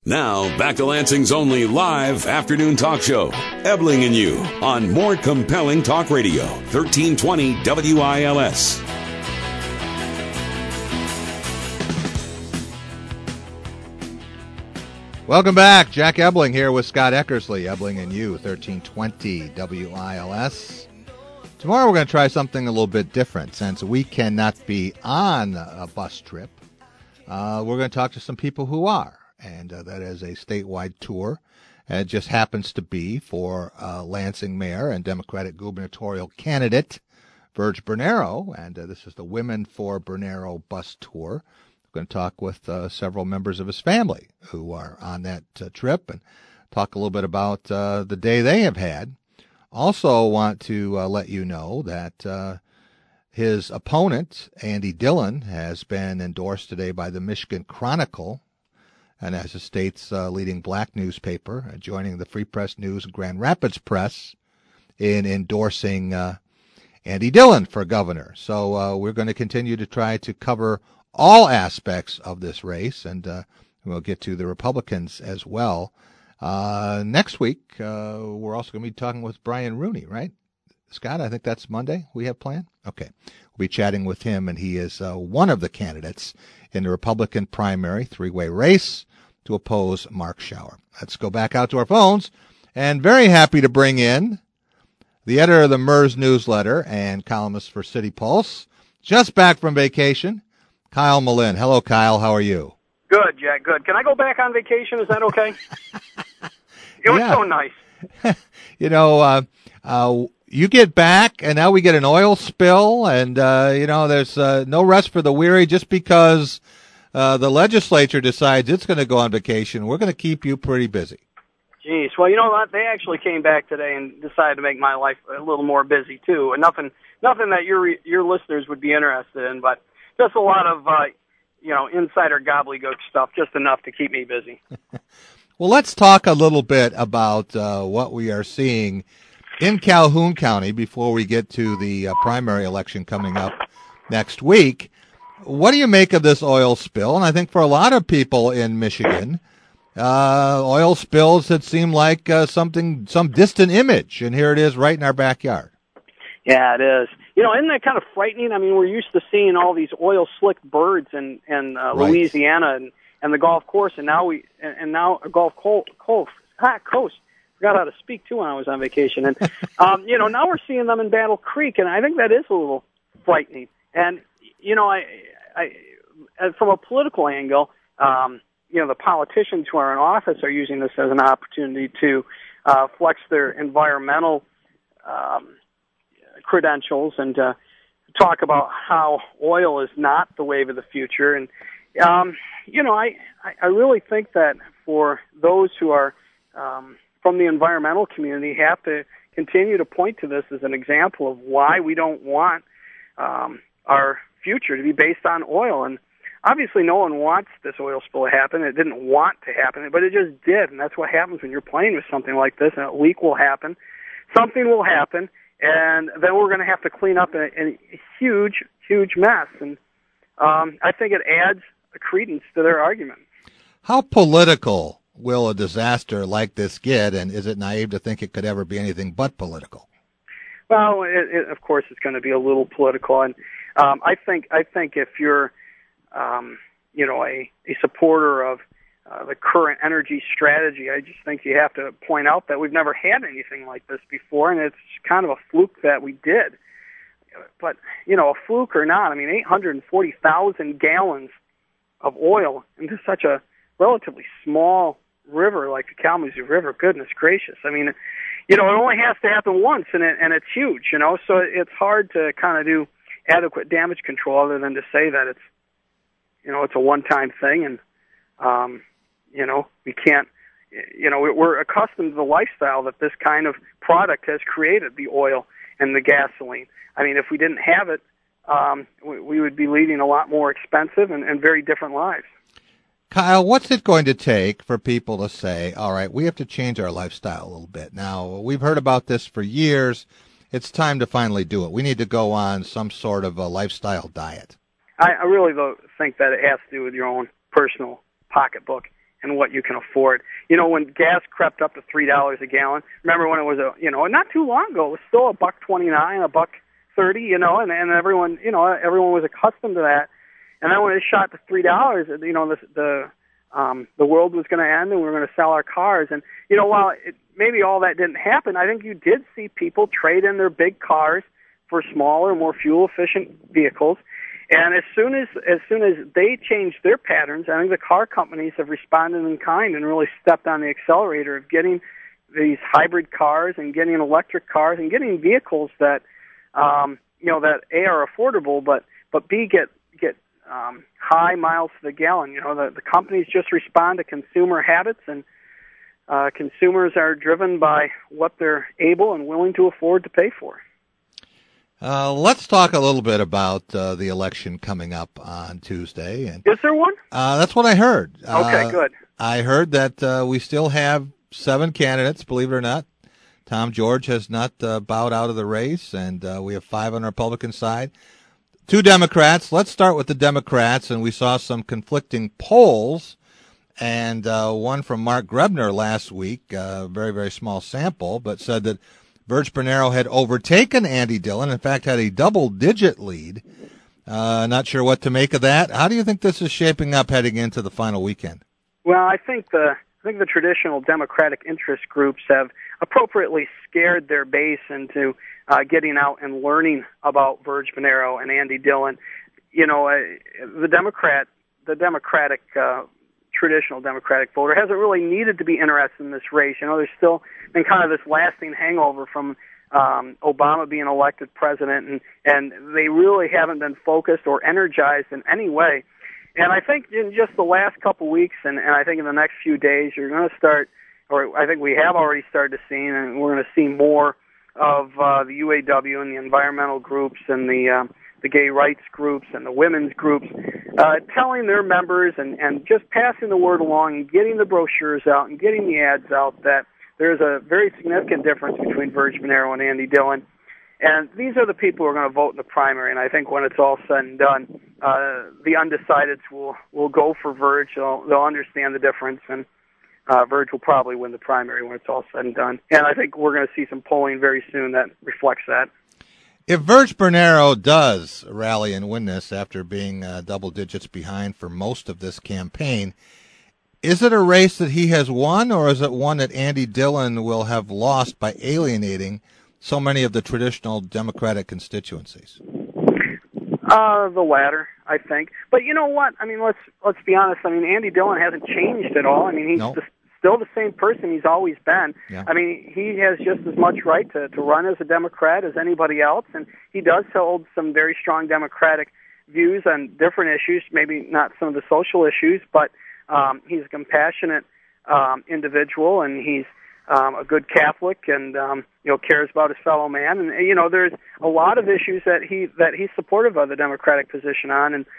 Now, back to Lansing's only live afternoon talk show, Ebling and You, on More Compelling Talk Radio, 1320 WILS. Welcome back. Jack Ebling here with Scott Eckersley, Ebling and You, 1320 WILS. Tomorrow we're going to try something a little bit different. Since we cannot be on a bus trip, we're going to talk to some people who are. And that is a statewide tour. And it just happens to be for Lansing Mayor and Democratic gubernatorial candidate Virg Bernero. And this is the Women for Bernero bus tour. We're going to talk with several members of his family who are on that trip and talk a little bit about the day they have had. Also want to let you know that his opponent, Andy Dillon, has been endorsed today by the Michigan Chronicle and as the state's leading black newspaper, joining the Free Press News and Grand Rapids Press in endorsing Andy Dillon for governor. So we're going to continue to try to cover all aspects of this race, and we'll get to the Republicans as well. Next week, we're also going to be talking with Brian Rooney, right? Scott, I think that's Monday we have planned? Okay. We'll be chatting with him, and he is one of the candidates in the Republican primary three-way race to oppose Mark Schauer. Let's go back out to our phones, and very happy to bring in the editor of the MERS newsletter and columnist for City Pulse, just back from vacation, Kyle Malin. Hello, Kyle. How are you? Good, Jack. Good. Can I go back on vacation? Is that okay? It was so nice. You get back, and now we get an oil spill, and, there's no rest for the weary just because the legislature decides it's going to go on vacation. We're going to keep you pretty busy. Jeez. Well, you know what? They actually came back today and decided to make my life a little more busy, too. And nothing that your listeners would be interested in, but just a lot of, insider gobbledygook stuff, just enough to keep me busy. Well, let's talk a little bit about what we are seeing in Calhoun County before we get to the primary election coming up next week. What do you make of this oil spill? And I think for a lot of people in Michigan, oil spills had seemed like some distant image, and here it is right in our backyard. Yeah, it is. Isn't that kind of frightening? I mean, we're used to seeing all these oil-slicked birds in right. Louisiana and the Gulf Course, and now Gulf Coast. Forgot how to speak too when I was on vacation, and now we're seeing them in Battle Creek, and I think that is a little frightening. And I from a political angle, the politicians who are in office are using this as an opportunity to flex their environmental credentials and talk about how oil is not the wave of the future. And I really think that for those who are from the environmental community have to continue to point to this as an example of why we don't want our future to be based on oil. And obviously no one wants this oil spill to happen. It didn't want to happen, but it just did. And that's what happens when you're playing with something like this, and a leak will happen. Something will happen, and then we're going to have to clean up a huge, huge mess. And I think it adds a credence to their argument. How political will a disaster like this get, and is it naive to think it could ever be anything but political? Well, of course it's going to be a little political, and I think if you're a supporter of the current energy strategy, I just think you have to point out that we've never had anything like this before, and it's kind of a fluke that we did. But, a fluke or not, I mean, 840,000 gallons of oil into such a relatively small river like the Kalamazoo River, goodness gracious. I mean, it only has to happen once, and it's huge, so it's hard to kind of do adequate damage control other than to say that it's, it's a one-time thing, and, we can't, we're accustomed to the lifestyle that this kind of product has created, the oil and the gasoline. I mean, if we didn't have it, we would be leading a lot more expensive and very different lives. Kyle, what's it going to take for people to say, all right, we have to change our lifestyle a little bit? Now, we've heard about this for years. It's time to finally do it. We need to go on some sort of a lifestyle diet. I really think that it has to do with your own personal pocketbook. and what you can afford. You know, when gas crept up to $3 a gallon, remember when it was not too long ago, it was still $1.29, $1.30, and everyone was accustomed to that. And then when it shot to $3, the world was going to end and we were going to sell our cars. And, while maybe all that didn't happen, I think you did see people trade in their big cars for smaller, more fuel-efficient vehicles. And as soon as they changed their patterns, I think the car companies have responded in kind and really stepped on the accelerator of getting these hybrid cars and getting electric cars and getting vehicles that, that A, are affordable, but B, get high miles to the gallon. The companies just respond to consumer habits, and consumers are driven by what they're able and willing to afford to pay for. Let's talk a little bit about the election coming up on Tuesday. And, is there one? That's what I heard. Okay, good. I heard that we still have 7 candidates, believe it or not. Tom George has not bowed out of the race, and we have 5 on the Republican side. 2 Democrats. Let's start with the Democrats, and we saw some conflicting polls, and one from Mark Grebner last week, very, very small sample, but said that Virg Bernero had overtaken Andy Dillon, in fact, had a double-digit lead. Not sure what to make of that. How do you think this is shaping up heading into the final weekend? Well, I think the traditional Democratic interest groups have appropriately scared their base into getting out and learning about Virg Bernero and Andy Dillon. The traditional Democratic voter hasn't really needed to be interested in this race. There's still been kind of this lasting hangover from Obama being elected president, and they really haven't been focused or energized in any way. And I think in just the last couple weeks, and I think in the next few days, you're going to start, or I think we have already started to see, and we're going to see more of the UAW and the environmental groups and the gay rights groups and the women's groups telling their members and just passing the word along and getting the brochures out and getting the ads out that there's a very significant difference between Virg Bernero and Andy Dillon. And these are the people who are going to vote in the primary, and I think when it's all said and done, the undecideds will go for Virg. They'll understand the difference, and Virg will probably win the primary when it's all said and done. And I think we're going to see some polling very soon that reflects that. If Virg Bernero does rally and win this after being double digits behind for most of this campaign, is it a race that he has won, or is it one that Andy Dillon will have lost by alienating so many of the traditional Democratic constituencies? The latter, I think. But you know what? I mean, let's be honest. I mean, Andy Dillon hasn't changed at all. I mean, he's still the same person he's always been. Yeah. I mean, he has just as much right to run as a Democrat as anybody else, and he does hold some very strong Democratic views on different issues, maybe not some of the social issues, but he's a compassionate individual, and he's a good Catholic, and cares about his fellow man. And there's a lot of issues that he's supportive of the Democratic position on, and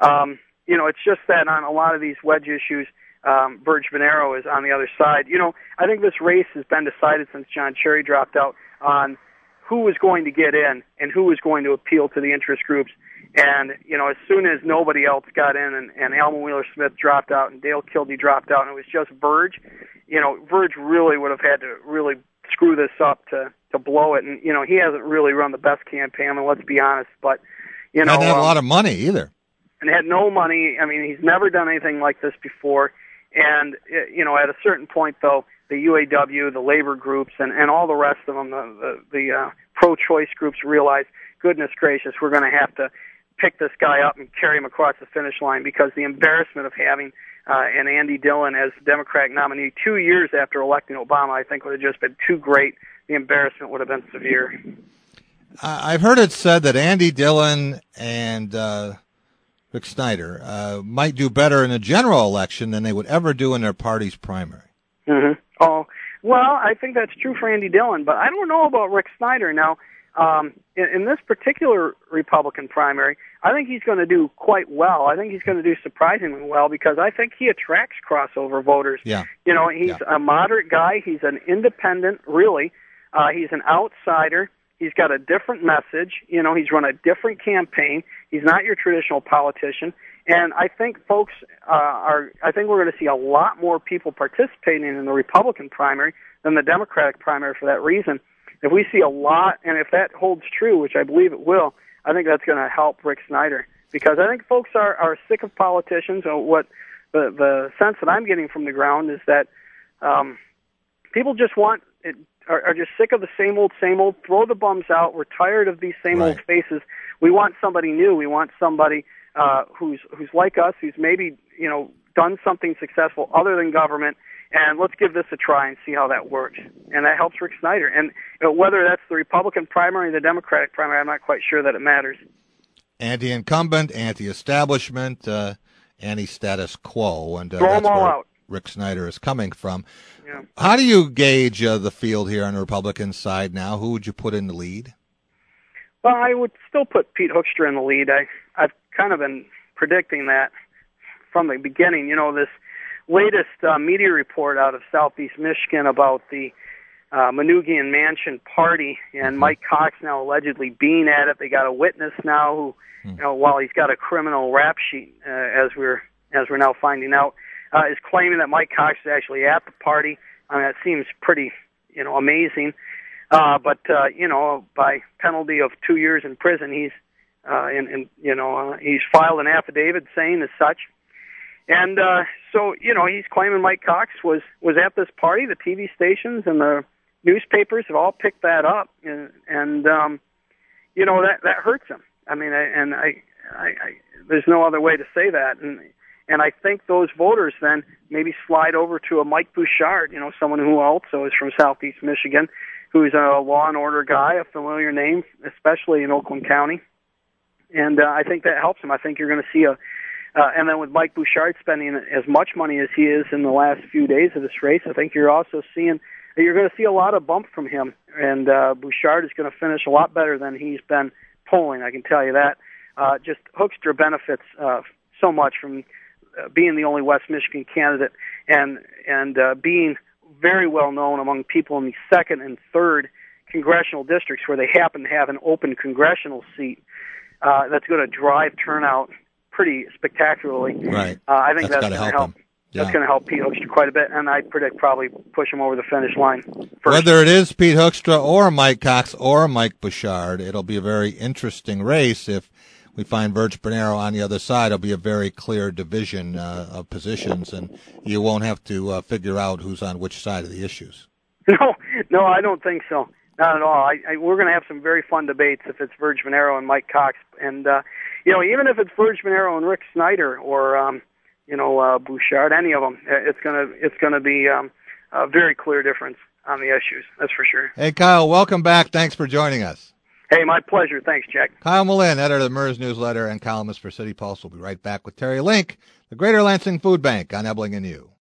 it's just that on a lot of these wedge issues, Virg Bernero is on the other side. I think this race has been decided since John Cherry dropped out on who was going to get in and who was going to appeal to the interest groups. And, as soon as nobody else got in and Alma Wheeler-Smith dropped out and Dale Kildee dropped out and it was just Virg, Virg really would have had to really screw this up to blow it. And, he hasn't really run the best campaign, I mean, let's be honest. But, Doesn't have a lot of money either. And had no money. I mean, he's never done anything like this before. And, at a certain point, though, the UAW, the labor groups, and all the rest of them, the pro-choice groups realize, goodness gracious, we're going to have to pick this guy up and carry him across the finish line, because the embarrassment of having an Andy Dillon as Democratic nominee 2 years after electing Obama, I think, would have just been too great. The embarrassment would have been severe. I've heard it said that Andy Dillon and Rick Snyder might do better in a general election than they would ever do in their party's primary. Mm-hmm. Oh, well, I think that's true for Andy Dillon, but I don't know about Rick Snyder. Now, in this particular Republican primary, I think he's going to do quite well. I think he's going to do surprisingly well, because I think he attracts crossover voters. Yeah. He's a moderate guy. He's an independent, really. He's an outsider. He's got a different message. He's run a different campaign. He's not your traditional politician. And I think folks I think we're going to see a lot more people participating in the Republican primary than the Democratic primary for that reason. If we see a lot, and if that holds true, which I believe it will, I think that's going to help Rick Snyder. Because I think folks are sick of politicians. What the sense that I'm getting from the ground is that people just are just sick of the same old. Throw the bums out. We're tired of these same old faces. We want somebody new. We want somebody who's like us, who's maybe done something successful other than government. And let's give this a try and see how that works. And that helps Rick Snyder. And whether that's the Republican primary or the Democratic primary, I'm not quite sure that it matters. Anti-incumbent, anti-establishment, anti-status quo, and throw them all out. Rick Snyder is coming from. Yeah. How do you gauge the field here on the Republican side now? Who would you put in the lead? Well, I would still put Pete Hoekstra in the lead. I've kind of been predicting that from the beginning. This latest media report out of Southeast Michigan about the Manoogian Mansion party and Mike Cox now allegedly being at it. They got a witness now who, while he's got a criminal rap sheet, as we're now finding out, is claiming that Mike Cox is actually at the party. I mean, that seems pretty, amazing. But by penalty of 2 years in prison, he's he's filed an affidavit saying as such. And so he's claiming Mike Cox was at this party. The TV stations and the newspapers have all picked that up, and that hurts him. I mean, I there's no other way to say that. And I think those voters then maybe slide over to a Mike Bouchard, someone who also is from Southeast Michigan, who's a law and order guy, a familiar name, especially in Oakland County. And I think that helps him. I think you're going to see and then with Mike Bouchard spending as much money as he is in the last few days of this race, I think you're going to see a lot of bump from him. And Bouchard is going to finish a lot better than he's been polling, I can tell you that. Just Hoekstra benefits so much from being the only West Michigan candidate and being very well known among people in the second and third congressional districts where they happen to have an open congressional seat. That's going to drive turnout pretty spectacularly. Right. I think that's going to help. Yeah. That's going to help Pete Hoekstra quite a bit, and I predict probably push him over the finish line first. Whether it is Pete Hoekstra or Mike Cox or Mike Bouchard, it'll be a very interesting race. If we find Virg Bernero on the other side, it'll be a very clear division of positions, and you won't have to figure out who's on which side of the issues. No, I don't think so. Not at all. We're going to have some very fun debates if it's Virg Bernero and Mike Cox, and even if it's Virg Bernero and Rick Snyder or Bouchard, any of them, it's going to be a very clear difference on the issues. That's for sure. Hey, Kyle, welcome back. Thanks for joining us. Hey, my pleasure. Thanks, Jack. Kyle Malin, editor of the MERS Newsletter and columnist for City Pulse. We'll be right back with Terry Link, the Greater Lansing Food Bank on Ebling and You.